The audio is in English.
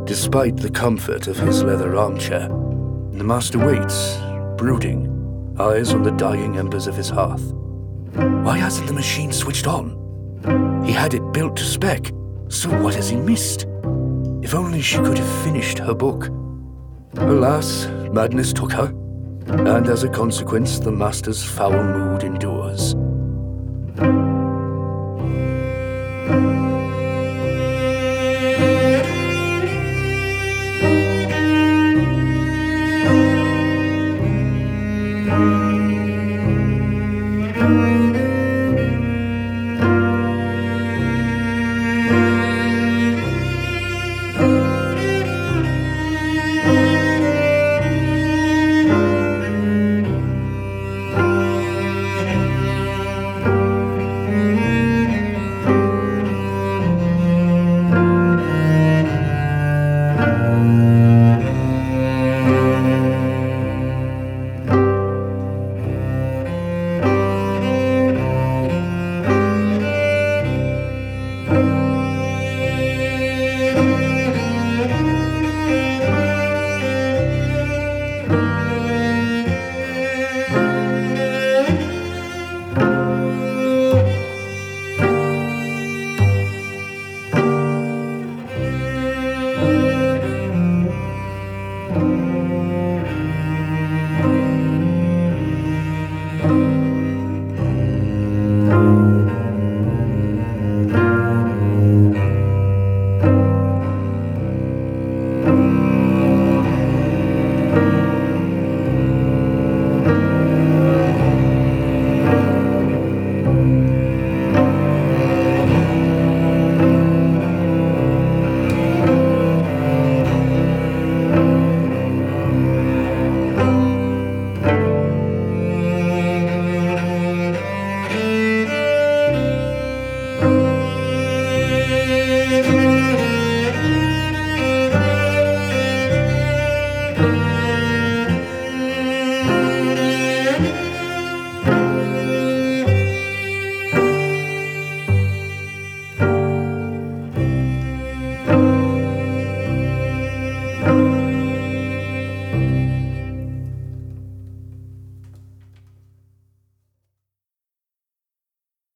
Despite the comfort of his leather armchair, the master waits, brooding, eyes on the dying embers of his hearth. Why hasn't the machine switched on? He had it built to spec, so what has he missed? If only she could have finished her book. Alas, madness took her, and as a consequence, the master's foul mood endures.